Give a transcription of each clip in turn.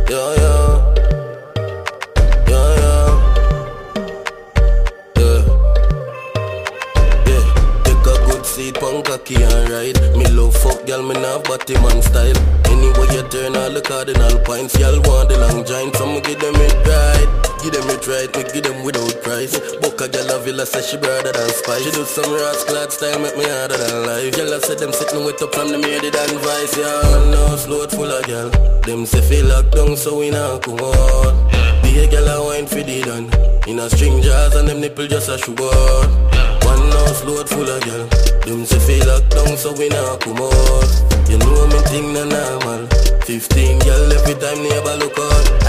Yeah, yeah. Yeah, yeah. Yeah. Yeah. Take a good seat, pon cocky and ride. Me love fuck, girl, me nah body man style. Anyway you turn all the cardinal points, y'all want the long joint, so me give them it right. Give them it right, me give them without price. Book a girl a villa, say she brother than spice. She do some rascal style, make me harder than life. Girl a say them sitting with up from the made it and vice, yeah. No slow full of girl. Them say feel locked down, so we not come out. Be a girl a wine for the done. In a string jars and them nipple just a shoe out. One house load full of girl. Them say feel locked down, so we not come out. You know me thing na normal. 15 girl every time neighbor look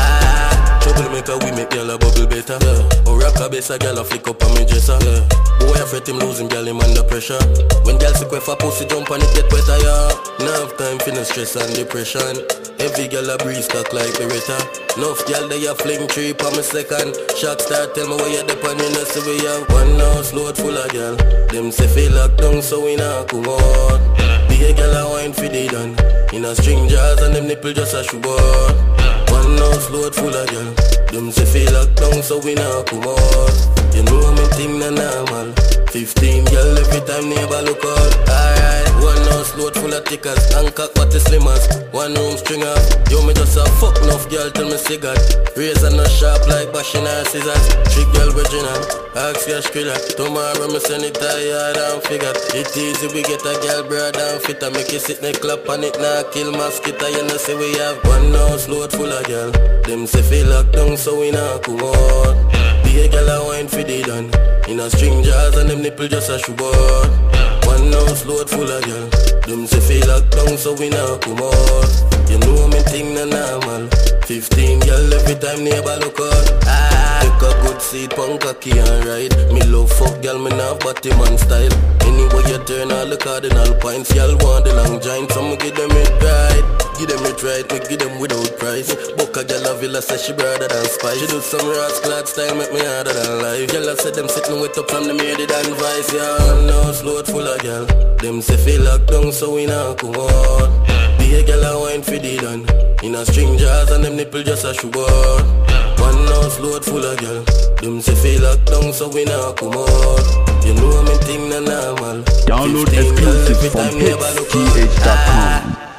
out. Troublemaker we make girl a bubble better. Or rock a bass a girl a flick up on me dresser. Boy I fret him losing girl him under pressure. When girl sick with a pussy jump and it get wetter, yeah. Now have time for no stress and depression. Every girl a breeze talk like Beretta. Enough girl they a fling 3 per me second. Shot start tell me where you dep and you know see we have one house load full of girl. Them say feel locked down so we not come out. Be a girl a wine for the done. In a string jars and them nipple just a shoe out. One house load full of girl. Them say feel locked down so we not come out. You know me thing na normal. 15 girl every time neighbor look out. Alright, one house load full of tickers. And cock what the slimmers. One room string off. Yo me just a fuck enough girl tell me cigar. Razor no sharp like bashing her scissors. Trick girl virginal. Ask your skrilla. Tomorrow me send it tired and figure. It easy we get a girl broad and fit. I make you sit me clap on it now kill mosquito. You know say we have one house load full of girl. Them say feel locked down so we not come out. Be a girl a wine for the done. In a string jars and them nipple just a shoe out. One house load full of girl. Them say feel locked down so we not come out. You know me thing na normal. 15 girl every time neighbor look out. Take a good seat, pon cocky and ride. Me love fuck girl, me nah body man style. Anyway you turn all the cardinal points, y'all want the long joint, so me give them it right. Give them it right, me give them without price. Book a girl a villa, say she brother than spice. She do some rascal style, make me harder than life. Girl a say them sitting with up from the made it and vice, yeah. No slow full of girl. Them say feel locked down, so we not come out. Be a girl a wine for the done. In a string jars and them nipple just a shoe out. One house load full of girl. Them say feel locked down, so we not come out. You know me thing na normal. Download exclusive from hitsgh.com.